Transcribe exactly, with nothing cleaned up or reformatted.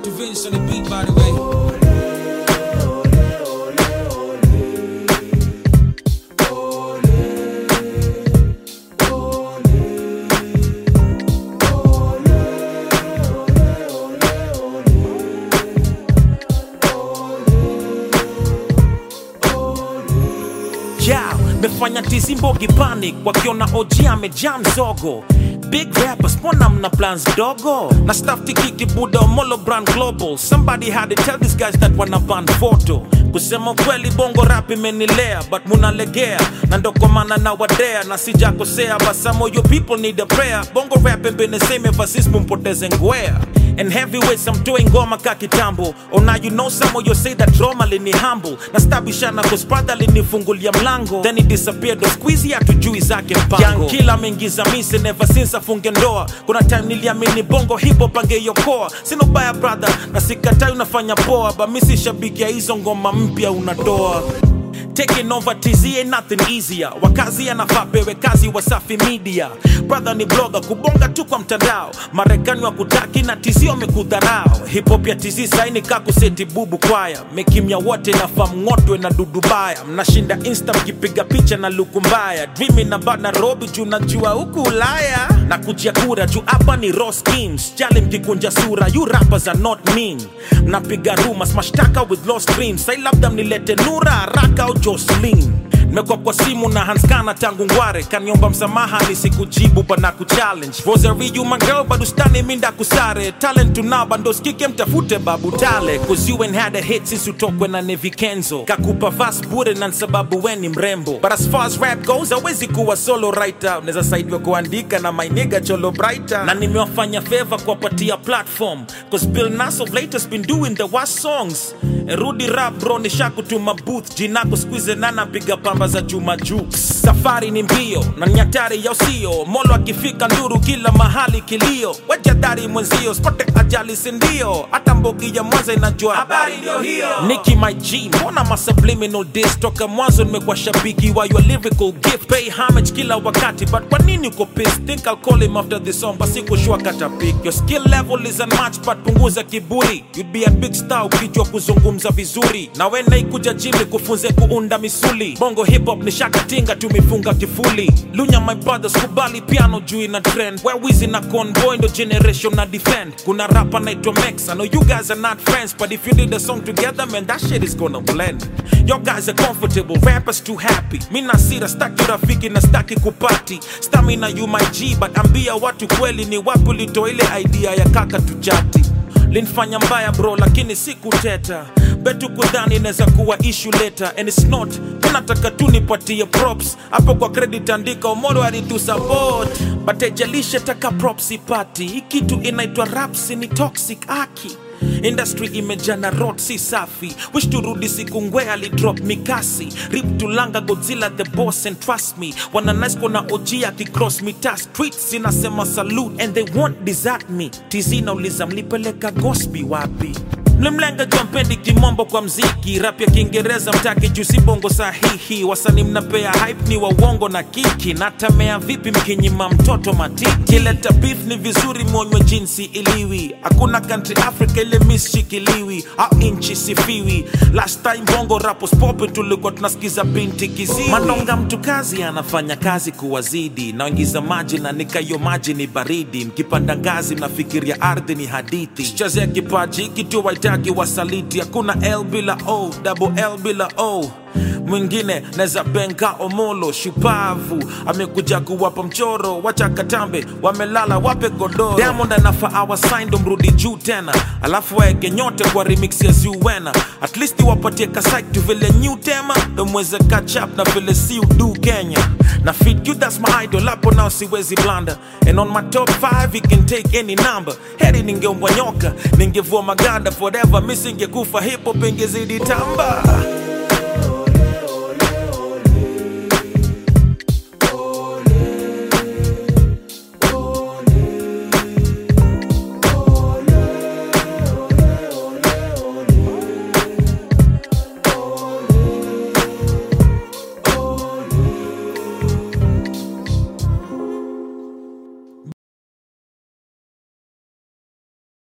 to Vince on the beat, by the way. Yeah, mefanya tizi mbogi panic wakiona O G amejaa mzogo. Big rappers, mbona mna plans dogo? Na staff tikiki Buddha Molo brand global. Somebody had to tell these guys that wana ban photo. Kusema kweli bongo rap imenilea, but munalegea na ndo kwa maana na wadea na sijakosea, but some of you people need a prayer. Bongo rap been the same ever since mumpoteze ngwea. And heavyweights I'm doing goma kakitambo. Oh now you know some of you say that drama lini humble. Na stabishana cause brother linifungulia mlango. Then he disappeared, do squeezy hatujui zake mpango. Young killer mengiza mise never since afunge ndoa. Kuna time niliamini bongo hip hop angeyokoa. Sino baya brother, na sikatai unafanya poa, but misi shabiki ya hizo ngoma mpya unatoa. Taking over T Z ain't nothing easier. Wakazi anafaa pewe kazi Wasafi Media. Brother ni blogger kubonga tu kwa mtandao. Marekani wa kutaki na T Z wamekudharao. Hip hop ya T Z saini kaku seti bubu kwaya. Mekimya wote na famngotwe na dudubaya. Mnashinda Insta mkipiga picha na luku mbaya. Dreaming about Nairobi juu najua huku Ulaya. Na kujia kura juu hapa ni raw schemes. Jali mkikunja sura, you rappers are not mean. Mnapiga rumors, mashtaka with lost dreams. Say labda mnilete Nura, Haraka au Jocelyn. Nimekuwa kwa simu na Hanskana tangu ngware. Kaniomba msamaha nisikujibu but na kuchallenge. Rosary you my girl but ustani minda kusare. Talent tunao bando skike mtafute babu tale. Cause you ain't had a hit since utokwe na Nevi Kenzo. Kakupa fast bure na sababu weni mrembo. But as far as rap goes hawezi kuwa solo writer. Unaweza saidiwa kuandika na my nigga Cholo Brighter. Na nimewafanya favor kwa patia platform. Cause Bill Nass of late has been doing the worst songs. And Rudy rap bro nishaku to my booth. Jinako squeeze nana piga pamba za Juma Jukes. Safari ni mbio na nyatari ya usio. Molo akifika nduru kila mahali kilio. Wajadari mwenzio spote ajali sindio. Hata mbogi ya Mwanza inajua habari ndio hiyo. Nicki my G, mbona ma subliminal diss. Toka mwanzo nimekuwa shabiki wa your lyrical gift. Pay homage kila wakati, but kwa nini uko pissed? Think I'll call him after this song, basi kushua kata pick. Your skill level is unmatched, but punguza kiburi. You'd be a big star ukijua kuzungumza vizuri. Na wena ikuja jimi kufunze kuunda misuli. Bongo hip hop ni shaka tinga tumifunga kifuli. Lunya my brothers kubali piano juu ina trend. Where Wizzy na Convoy ndo generation na defend. Kuna rapper naitwa Mex, I know you guys are not friends, but if you did a song together man that shit is gonna blend. Your guys are comfortable, rappers too happy. Mina sira staki rafiki na staki kupati. Stamina you my G, but ambia watu kweli ni wapi ulitoa ile idea ya kaka tujati. Linfanya mbaya bro lakini siku teta. Betu kudhani neza kuwa issue later. And it's not, unataka tu nipatie props. Hapo kwa credit andika Omolo alitu support. But ejalishe taka props ipati. Hii kitu inaitwa raps ni toxic aki. Industry imejana rot si safi. Wish turudi siku ngwe alidrop mikasi. Rip tulanga Godzilla the boss and trust me. Wana nice kona O G akicross mita streets. Inasema salute and they won't desert me. Tizina uliza mlipeleka Gosby wapi. Mlimlenga jompendi kimombo kwa mziki. Rap ya Kiingereza mtaki jusi bongo sahihi. Wasani mnapea hype ni wa uongo na kiki. Natamea vipi mkinyima mtoto matiki. Kileta beef ni vizuri mwonywe jinsi iliwi. Hakuna country Africa ile miss shikiliwi. Au inchi sifiwi. Last time bongo rappers poppin tulikuwa tunasikiza binti kiziwi. Manonga mtu kazi anafanya kazi kuwazidi. Naingiza maji na nikayo maji ni baridi. Mkipanda ngazi mnafikiria ardhi ni hadithi. Sichazea kipaji kitu waitaki wasaliti. Hakuna L bila O, double L bila O. Mwingine neza benga Omolo shupavu. Amekuja kuwapa mchoro, wacha katambe, wamelala wape godoro. Diamond anafa awa sign ndo mrudi juu tena. Alafu waeke nyote kwa remix ya Zuwena. At least wapatie kasike tu vile new tema. Ndo mweze catch up na vile si udu Kenya. Na fit you that's my idol, hapo now siwezi blanda. And on my top five he can take any number. Heri ningeombwa nyoka, ningevua maganda. Forever missing ngekufa hip hop ingezidi tamba.